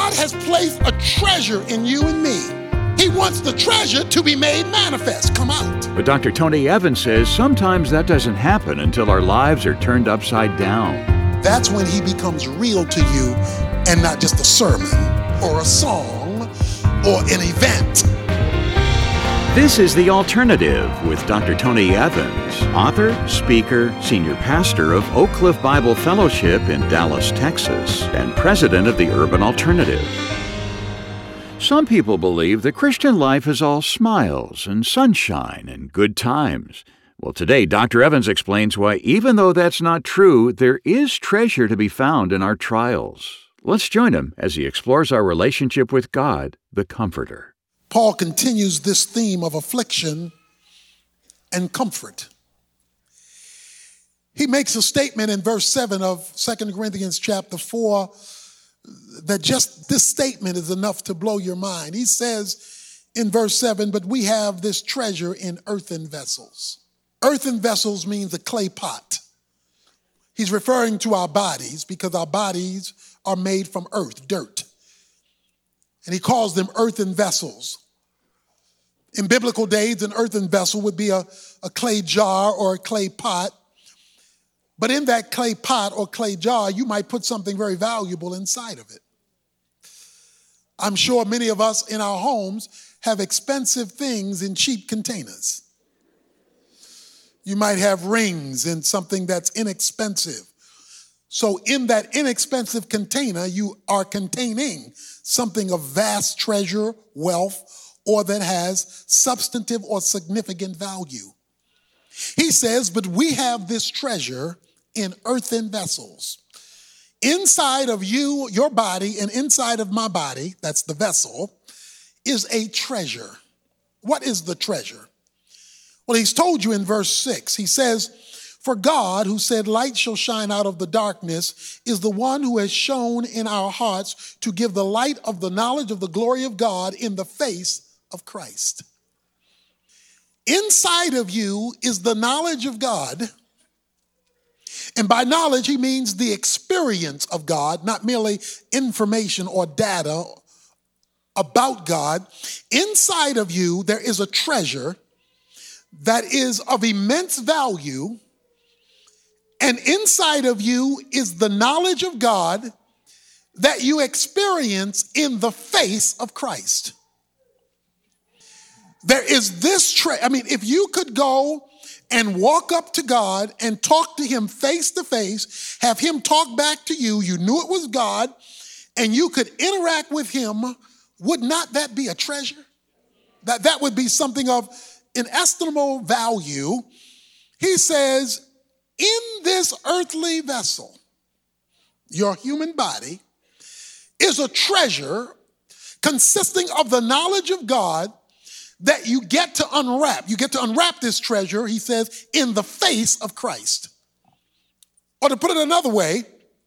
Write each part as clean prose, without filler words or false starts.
God has placed a treasure in you and me. He wants the treasure to be made manifest, come out. But Dr. Tony Evans says sometimes that doesn't happen until our lives are turned upside down. That's when he becomes real to you and not just a sermon or a song or an event. This is The Alternative with Dr. Tony Evans, author, speaker, senior pastor of Oak Cliff Bible Fellowship in Dallas, Texas, and president of the Urban Alternative. Some people believe the Christian life is all smiles and sunshine and good times. Well, today, Dr. Evans explains why, even though that's not true, there is treasure to be found in our trials. Let's join him as he explores our relationship with God, the Comforter. Paul continues this theme of affliction and comfort. He makes a statement in verse 7 of 2 Corinthians chapter 4 that just this statement is enough to blow your mind. He says in verse 7, but we have this treasure in earthen vessels. Earthen vessels means a clay pot. He's referring to our bodies because our bodies are made from earth, dirt. And he calls them earthen vessels. In biblical days, an earthen vessel would be a clay jar or a clay pot. But in that clay pot or clay jar, you might put something very valuable inside of it. I'm sure many of us in our homes have expensive things in cheap containers. You might have rings in something that's inexpensive. So in that inexpensive container, you are containing something of vast treasure, wealth, or that has substantive or significant value. He says, but we have this treasure in earthen vessels. Inside of you, your body, and inside of my body, that's the vessel, is a treasure. What is the treasure? Well, he's told you in verse 6. He says, for God, who said light shall shine out of the darkness, is the one who has shown in our hearts to give the light of the knowledge of the glory of God in the face of Christ. Inside of you is the knowledge of God. And by knowledge, he means the experience of God, not merely information or data about God. Inside of you, there is a treasure that is of immense value. And inside of you is the knowledge of God that you experience in the face of Christ. There is this if you could go and walk up to God and talk to him face to face, have him talk back to you, you knew it was God, and you could interact with him, would not that be a treasure? That would be something of inestimable value. He says, in this earthly vessel, your human body is a treasure consisting of the knowledge of God that you get to unwrap. You get to unwrap this treasure, he says, in the face of Christ. Or to put it another way,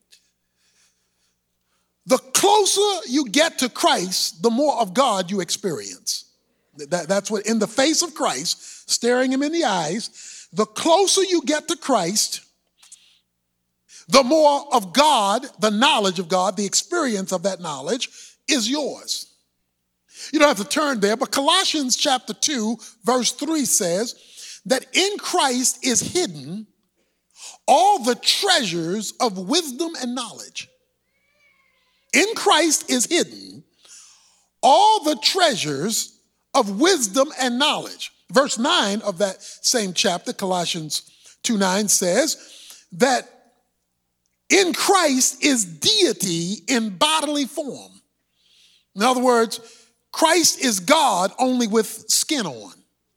the closer you get to Christ, the more of God you experience. That's what, in the face of Christ, staring him in the eyes, the closer you get to Christ, the more of God, the knowledge of God, the experience of that knowledge is yours. You don't have to turn there, but Colossians chapter 2, verse 3 says that in Christ is hidden all the treasures of wisdom and knowledge. In Christ is hidden all the treasures of wisdom and knowledge. Verse 9 of that same chapter, Colossians 2:9 says that in Christ is deity in bodily form. In other words, Christ is God only with skin on.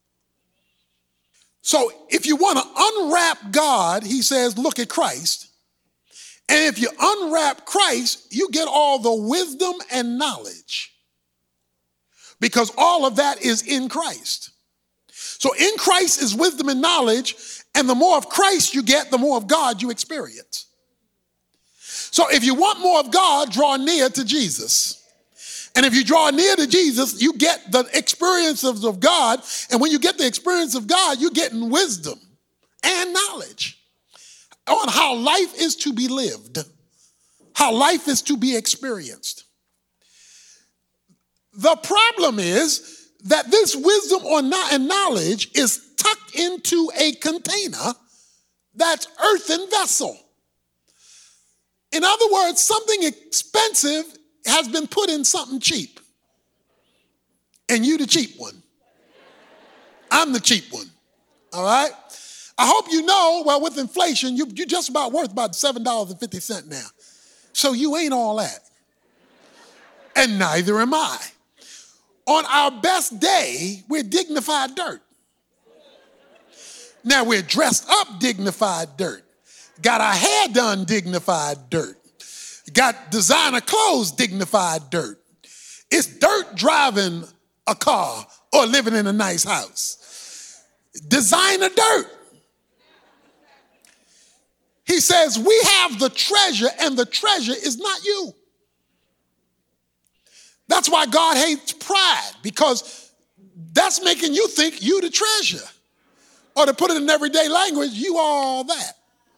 So if you want to unwrap God, he says, look at Christ. And if you unwrap Christ, you get all the wisdom and knowledge. Because all of that is in Christ. So in Christ is wisdom and knowledge, and the more of Christ you get, the more of God you experience. So if you want more of God, draw near to Jesus. And if you draw near to Jesus, you get the experiences of God. And when you get the experience of God, you're getting wisdom and knowledge on how life is to be lived, how life is to be experienced. The problem is that this wisdom and knowledge is tucked into a container that's earthen vessel. In other words, something expensive has been put in something cheap. And you the cheap one. I'm the cheap one. All right? I hope you know, well, with inflation, you're just about worth about $7.50 now. So you ain't all that. And neither am I. On our best day, we're dignified dirt. Now we're dressed up dignified dirt. Got our hair done dignified dirt. Got designer clothes dignified dirt. It's dirt driving a car or living in a nice house. Designer dirt. He says, we have the treasure, and the treasure is not you. That's why God hates pride, because that's making you think you the treasure. Or to put it in everyday language, you are all that.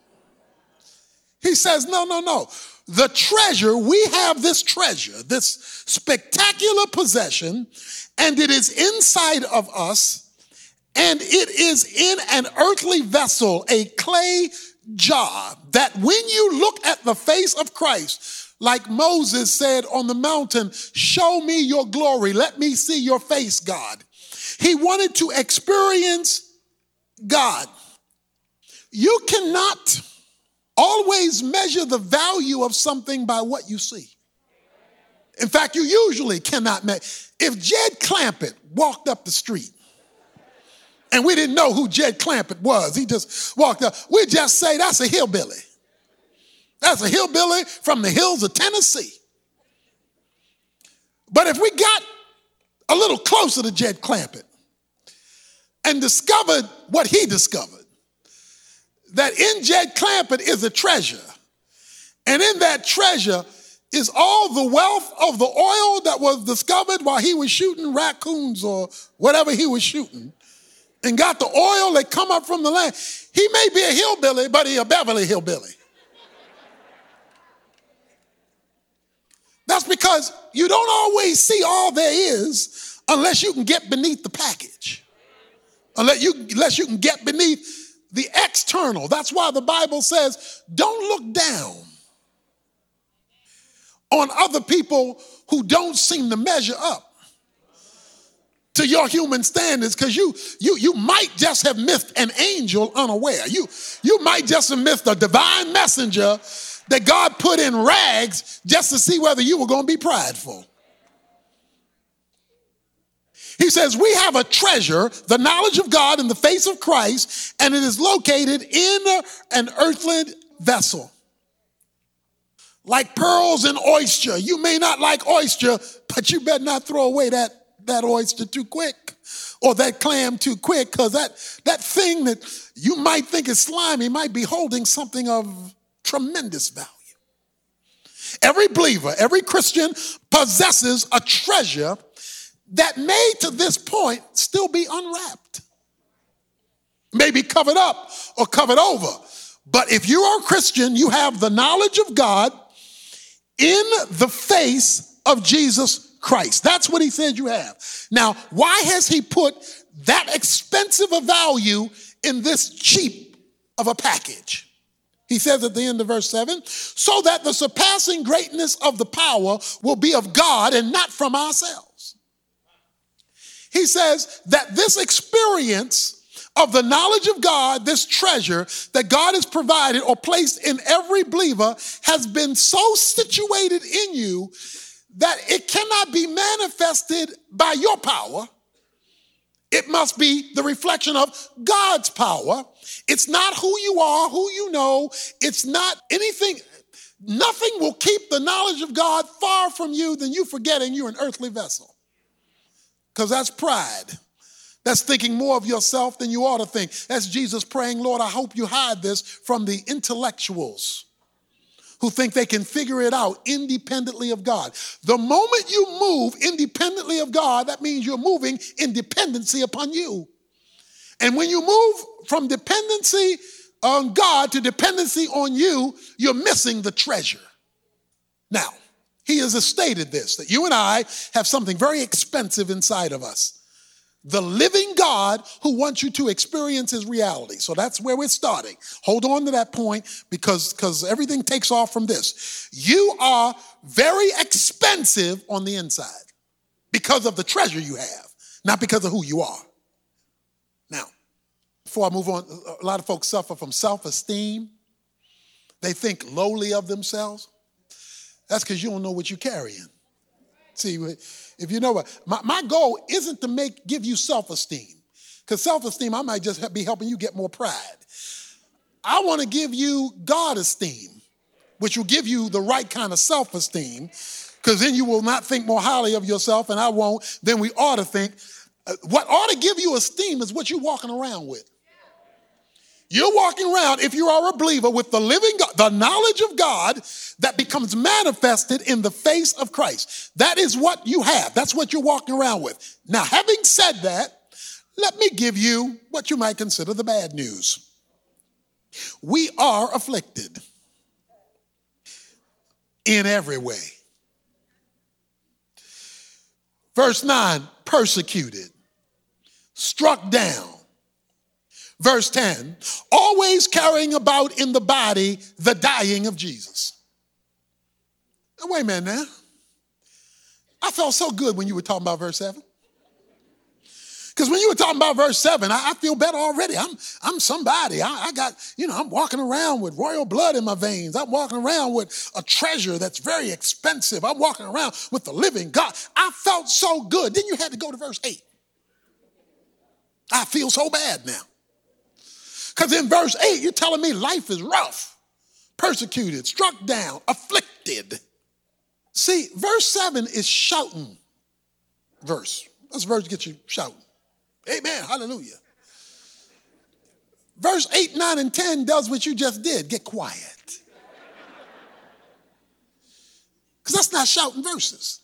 He says, no. The treasure, we have this treasure, this spectacular possession, and it is inside of us, and it is in an earthly vessel, a clay jar, that when you look at the face of Christ, like Moses said on the mountain, show me your glory, let me see your face, God. He wanted to experience God. You cannot always measure the value of something by what you see. In fact, you usually cannot measure. If Jed Clampett walked up the street and we didn't know who Jed Clampett was, he just walked up, we'd just say that's a hillbilly. That's a hillbilly from the hills of Tennessee. But if we got a little closer to Jed Clampett and discovered what he discovered, that in Jed Clampett is a treasure, and in that treasure is all the wealth of the oil that was discovered while he was shooting raccoons or whatever he was shooting, and got the oil that come up from the land. He may be a hillbilly, but he's a Beverly hillbilly. That's because you don't always see all there is unless you can get beneath the package. Unless you can get beneath the external. That's why the Bible says, don't look down on other people who don't seem to measure up to your human standards, because you might just have missed an angel unaware. You might just have missed a divine messenger that God put in rags just to see whether you were going to be prideful. He says, we have a treasure, the knowledge of God in the face of Christ, and it is located in an earthly vessel. Like pearls and oyster. You may not like oyster, but you better not throw away that oyster too quick, or that clam too quick, because that thing that you might think is slimy might be holding something of tremendous value. Every believer, every Christian possesses a treasure that may to this point still be unwrapped. Maybe covered up or covered over. But if you are a Christian, you have the knowledge of God in the face of Jesus Christ. That's what he said you have. Now, why has he put that expensive a value in this cheap of a package? He says at the end of verse 7, so that the surpassing greatness of the power will be of God and not from ourselves. He says that this experience of the knowledge of God, this treasure that God has provided or placed in every believer, has been so situated in you that it cannot be manifested by your power. It must be the reflection of God's power. It's not who you are, who you know. It's not anything. Nothing will keep the knowledge of God far from you than you forgetting you're an earthly vessel. Because that's pride. That's thinking more of yourself than you ought to think. That's Jesus praying, Lord, I hope you hide this from the intellectuals who think they can figure it out independently of God. The moment you move independently of God, that means you're moving in dependency upon you. And when you move from dependency on God to dependency on you, you're missing the treasure. Now, he has stated this, that you and I have something very expensive inside of us. The living God who wants you to experience his reality. So that's where we're starting. Hold on to that point because everything takes off from this. You are very expensive on the inside because of the treasure you have, not because of who you are. Now, before I move on, a lot of folks suffer from self-esteem. They think lowly of themselves. That's because you don't know what you're carrying. See, if you know what, my goal isn't to give you self-esteem, because self-esteem, I might just be helping you get more pride. I want to give you God-esteem, which will give you the right kind of self-esteem, because then you will not think more highly of yourself, and I won't. Then we ought to think. What ought to give you esteem is what you're walking around with. You're walking around, if you are a believer, with the living God, the knowledge of God that becomes manifested in the face of Christ. That is what you have. That's what you're walking around with. Now, having said that, let me give you what you might consider the bad news. We are afflicted in every way. Verse 9, persecuted, struck down. Verse 10, always carrying about in the body the dying of Jesus. Now, wait a minute now. I felt so good when you were talking about verse 7. Because when you were talking about verse 7, I feel better already. I'm somebody. I got, I'm walking around with royal blood in my veins. I'm walking around with a treasure that's very expensive. I'm walking around with the living God. I felt so good. Then you had to go to verse 8. I feel so bad now. Because in verse 8, you're telling me life is rough, persecuted, struck down, afflicted. See, verse 7 is shouting verse. This verse gets you shouting. Amen, hallelujah. Verse 8, 9, and 10 does what you just did. Get quiet. Because that's not shouting verses.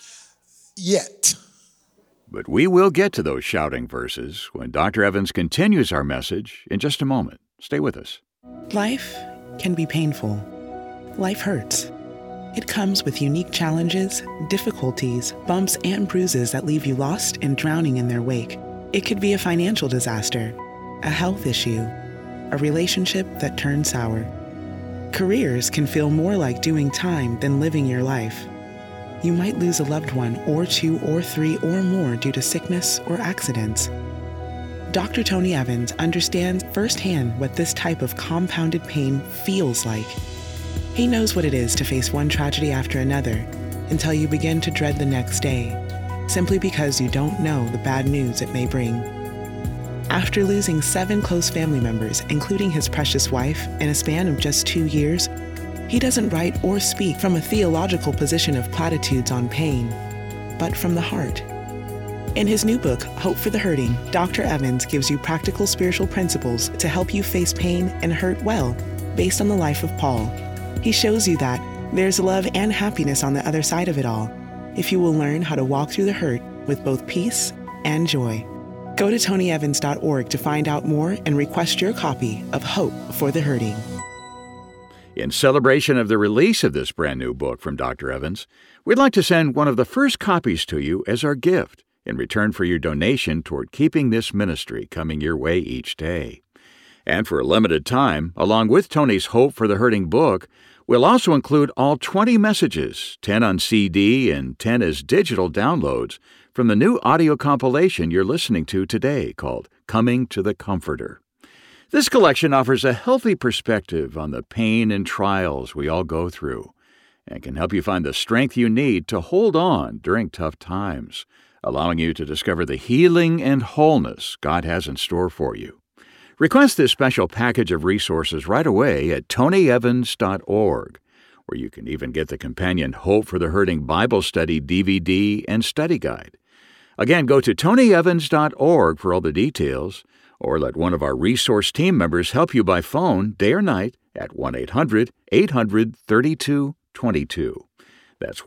Yet. But we will get to those shouting verses when Dr. Evans continues our message in just a moment. Stay with us. Life can be painful. Life hurts. It comes with unique challenges, difficulties, bumps, and bruises that leave you lost and drowning in their wake. It could be a financial disaster, a health issue, a relationship that turns sour. Careers can feel more like doing time than living your life. You might lose a loved one, or 2 or 3 or more due to sickness or accidents. Dr. Tony Evans understands firsthand what this type of compounded pain feels like. He knows what it is to face one tragedy after another until you begin to dread the next day, simply because you don't know the bad news it may bring. After losing 7 close family members, including his precious wife, in a span of just 2 years, he doesn't write or speak from a theological position of platitudes on pain, but from the heart. In his new book, Hope for the Hurting, Dr. Evans gives you practical spiritual principles to help you face pain and hurt well, based on the life of Paul. He shows you that there's love and happiness on the other side of it all, if you will learn how to walk through the hurt with both peace and joy. Go to tonyevans.org to find out more and request your copy of Hope for the Hurting. In celebration of the release of this brand new book from Dr. Evans, we'd like to send one of the first copies to you as our gift in return for your donation toward keeping this ministry coming your way each day. And for a limited time, along with Tony's Hope for the Hurting book, we'll also include all 20 messages, 10 on CD and 10 as digital downloads, from the new audio compilation you're listening to today called Coming to the Comforter. This collection offers a healthy perspective on the pain and trials we all go through and can help you find the strength you need to hold on during tough times, allowing you to discover the healing and wholeness God has in store for you. Request this special package of resources right away at tonyevans.org, where you can even get the companion Hope for the Hurting Bible Study DVD and study guide. Again, go to tonyevans.org for all the details, or let one of our resource team members help you by phone, day or night, at 1-800-800-3222. That's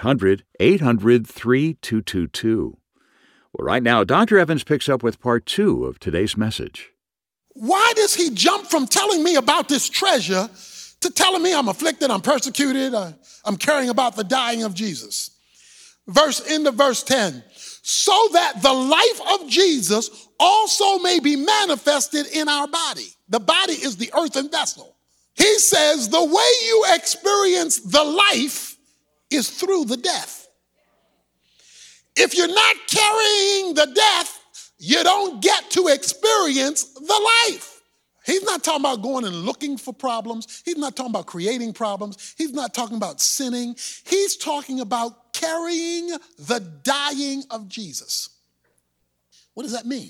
1-800-800-3222. Well, right now, Dr. Evans picks up with part 2 of today's message. Why does he jump from telling me about this treasure to telling me I'm afflicted, I'm persecuted, I'm caring about the dying of Jesus. End of verse 10. So that the life of Jesus also may be manifested in our body. The body is the earthen vessel. He says the way you experience the life is through the death. If you're not carrying the death, you don't get to experience the life. He's not talking about going and looking for problems. He's not talking about creating problems. He's not talking about sinning. He's talking about carrying the dying of Jesus. What does that mean?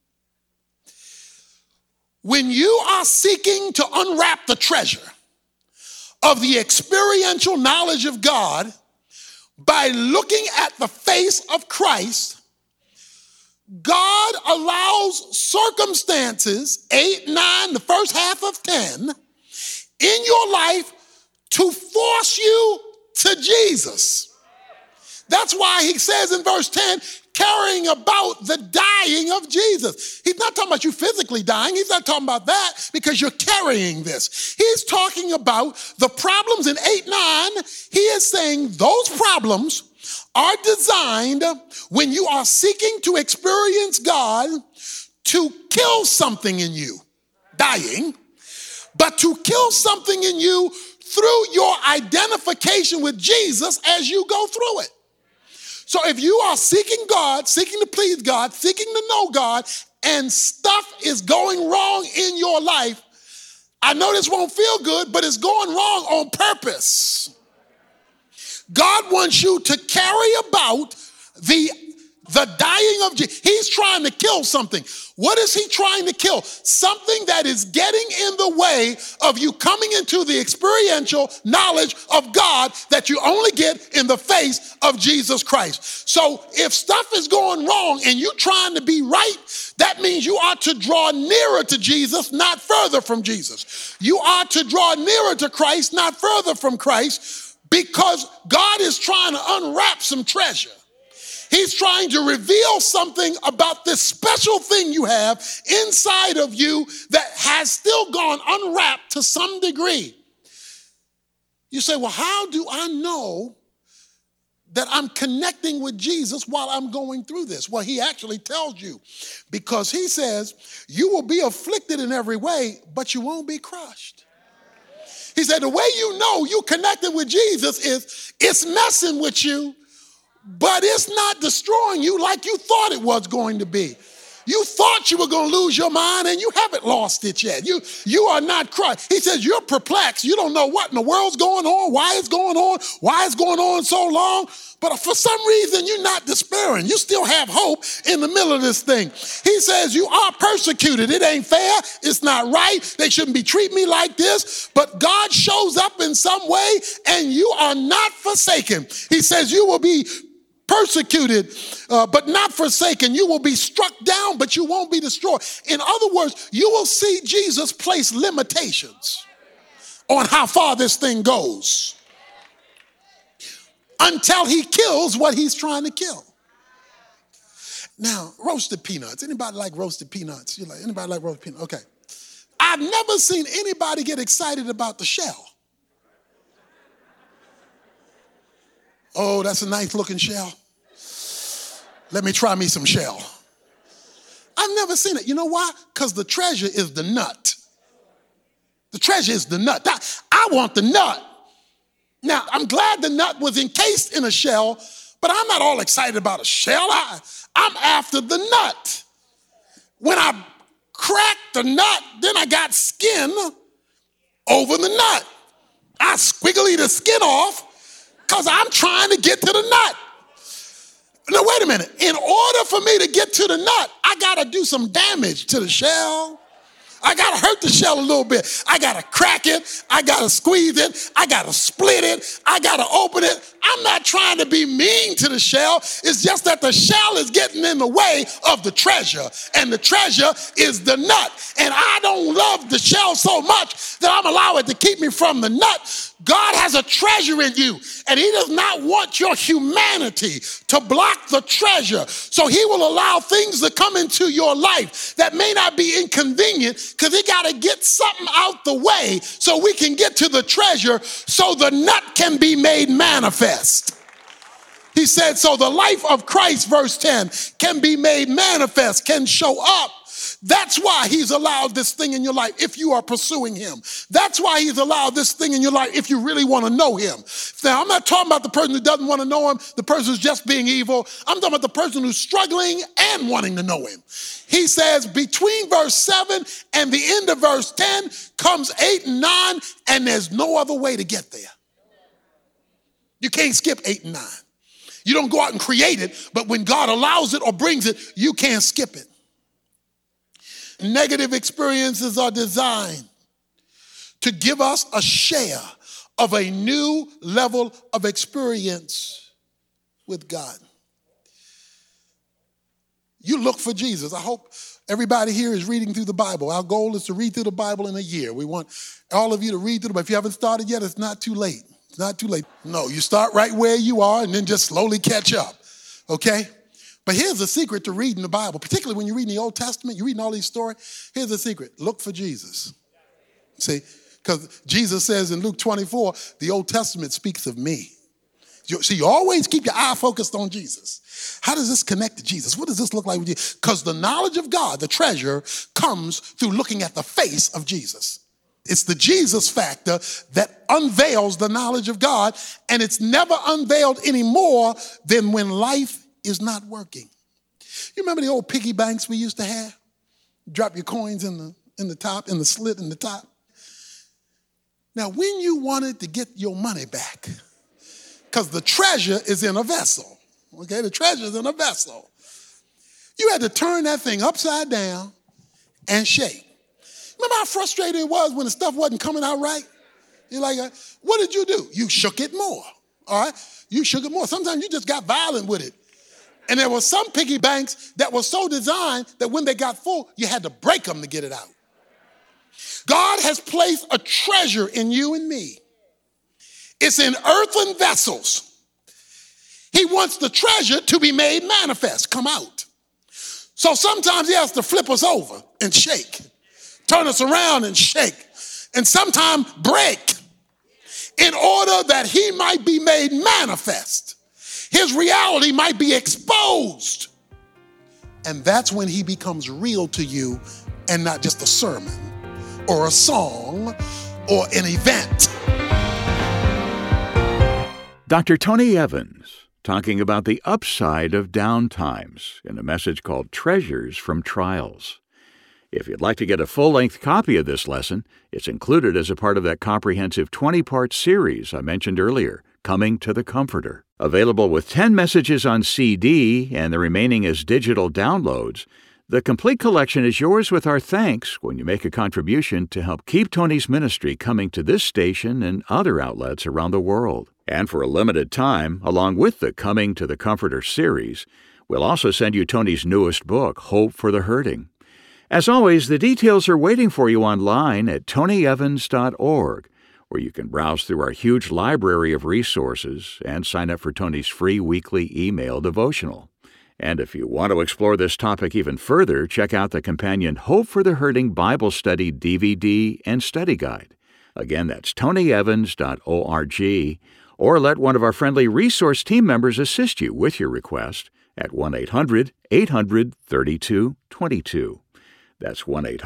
When you are seeking to unwrap the treasure of the experiential knowledge of God by looking at the face of Christ, God allows circumstances, 8, 9, the first half of 10, in your life to force you to Jesus. That's why he says in verse 10, carrying about the dying of Jesus. He's not talking about you physically dying. He's not talking about that because you're carrying this. He's talking about the problems in 8, 9. He is saying those problems are designed when you are seeking to experience God to kill something in you, dying, but to kill something in you through your identification with Jesus as you go through it. So if you are seeking God, seeking to please God, seeking to know God, and stuff is going wrong in your life, I know this won't feel good, but it's going wrong on purpose. God wants you to carry about the dying of Jesus. He's trying to kill something. What is he trying to kill? Something that is getting in the way of you coming into the experiential knowledge of God that you only get in the face of Jesus Christ. So if stuff is going wrong and you're trying to be right, that means you ought to draw nearer to Jesus, not further from Jesus. You ought to draw nearer to Christ, not further from Christ, because God is trying to unwrap some treasure. He's trying to reveal something about this special thing you have inside of you that has still gone unwrapped to some degree. You say, well, how do I know that I'm connecting with Jesus while I'm going through this? Well, he actually tells you, because he says, you will be afflicted in every way, but you won't be crushed. He said, the way you know you connected with Jesus is it's messing with you, but it's not destroying you like you thought it was going to be. You thought you were going to lose your mind and you haven't lost it yet. You are not crushed. He says you're perplexed. You don't know what in the world's going on, why it's going on so long. But for some reason, you're not despairing. You still have hope in the middle of this thing. He says you are persecuted. It ain't fair. It's not right. They shouldn't be treating me like this. But God shows up in some way and you are not forsaken. He says you will be persecuted, but not forsaken. You will be struck down, but you won't be destroyed. In other words, you will see Jesus place limitations on how far this thing goes until he kills what he's trying to kill. Now, roasted peanuts. Anybody like roasted peanuts? You're like, anybody like roasted peanuts? Okay. I've never seen anybody get excited about the shell. Oh, that's a nice looking shell. Let me try me some shell. I've never seen it. You know why? Because the treasure is the nut. The treasure is the nut. I want the nut. Now, I'm glad the nut was encased in a shell, but I'm not all excited about a shell. I'm after the nut. When I cracked the nut, then I got skin over the nut. I squiggly the skin off, because I'm trying to get to the nut. Now, wait a minute. In order for me to get to the nut, I got to do some damage to the shell. I got to hurt the shell a little bit. I got to crack it. I got to squeeze it. I got to split it. I got to open it. I'm not trying to be mean to the shell. It's just that the shell is getting in the way of the treasure, and the treasure is the nut. And I don't love the shell so much that I'm allowing it to keep me from the nut. God has a treasure in you, and he does not want your humanity to block the treasure. So he will allow things to come into your life that may not be inconvenient because he got to get something out the way so we can get to the treasure so the nut can be made manifest. He said, so the life of Christ, verse 10, can be made manifest, can show up. That's why he's allowed this thing in your life if you are pursuing him. That's why he's allowed this thing in your life if you really want to know him. Now, I'm not talking about the person who doesn't want to know him, the person who's just being evil. I'm talking about the person who's struggling and wanting to know him. He says between verse 7 and the end of verse 10 comes 8 and 9, and there's no other way to get there. You can't skip 8 and 9. You don't go out and create it, but when God allows it or brings it, you can't skip it. Negative experiences are designed to give us a share of a new level of experience with God. You look for Jesus. I hope everybody here is reading through the Bible. Our goal is to read through the Bible in a year. We want all of you to read through the Bible. If you haven't started yet, it's not too late. It's not too late. No, you start right where you are and then just slowly catch up, okay? But here's the secret to reading the Bible, particularly when you're reading the Old Testament, you're reading all these stories. Here's the secret. Look for Jesus. See, because Jesus says in Luke 24, the Old Testament speaks of me. See, you always keep your eye focused on Jesus. How does this connect to Jesus? What does this look like with you? Because the knowledge of God, the treasure, comes through looking at the face of Jesus. It's the Jesus factor that unveils the knowledge of God, and it's never unveiled any more than when life is not working. You remember the old piggy banks we used to have? Drop your coins in the top, in the slit in the top. Now, when you wanted to get your money back, because the treasure is in a vessel, okay? The treasure is in a vessel. You had to turn that thing upside down and shake. Remember how frustrating it was when the stuff wasn't coming out right? You're like, what did you do? You shook it more, all right? You shook it more. Sometimes you just got violent with it. And there were some piggy banks that were so designed that when they got full, you had to break them to get it out. God has placed a treasure in you and me. It's in earthen vessels. He wants the treasure to be made manifest, come out. So sometimes he has to flip us over and shake, turn us around and shake, and sometimes break in order that he might be made manifest. His reality might be exposed. And that's when he becomes real to you and not just a sermon or a song or an event. Dr. Tony Evans talking about the upside of down times in a message called Treasures from Trials. If you'd like to get a full-length copy of this lesson, it's included as a part of that comprehensive 20-part series I mentioned earlier, Coming to the Comforter. Available with 10 messages on CD and the remaining as digital downloads, the complete collection is yours with our thanks when you make a contribution to help keep Tony's ministry coming to this station and other outlets around the world. And for a limited time, along with the Coming to the Comforter series, we'll also send you Tony's newest book, Hope for the Hurting. As always, the details are waiting for you online at tonyevans.org, where you can browse through our huge library of resources and sign up for Tony's free weekly email devotional. And if you want to explore this topic even further, check out the companion Hope for the Hurting Bible Study DVD and Study Guide. Again, that's tonyevans.org, or let one of our friendly resource team members assist you with your request at 1-800-800-3222. That's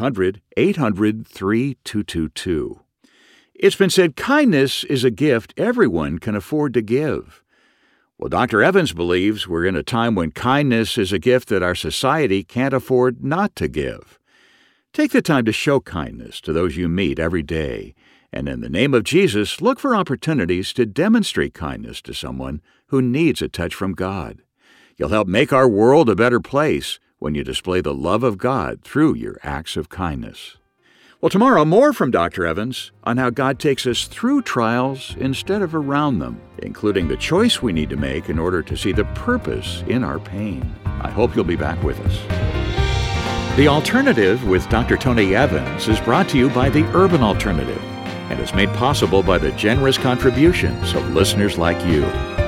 1-800-800-3222. It's been said kindness is a gift everyone can afford to give. Well, Dr. Evans believes we're in a time when kindness is a gift that our society can't afford not to give. Take the time to show kindness to those you meet every day, and in the name of Jesus, look for opportunities to demonstrate kindness to someone who needs a touch from God. You'll help make our world a better place when you display the love of God through your acts of kindness. Well, tomorrow, more from Dr. Evans on how God takes us through trials instead of around them, including the choice we need to make in order to see the purpose in our pain. I hope you'll be back with us. The Alternative with Dr. Tony Evans is brought to you by the Urban Alternative and is made possible by the generous contributions of listeners like you.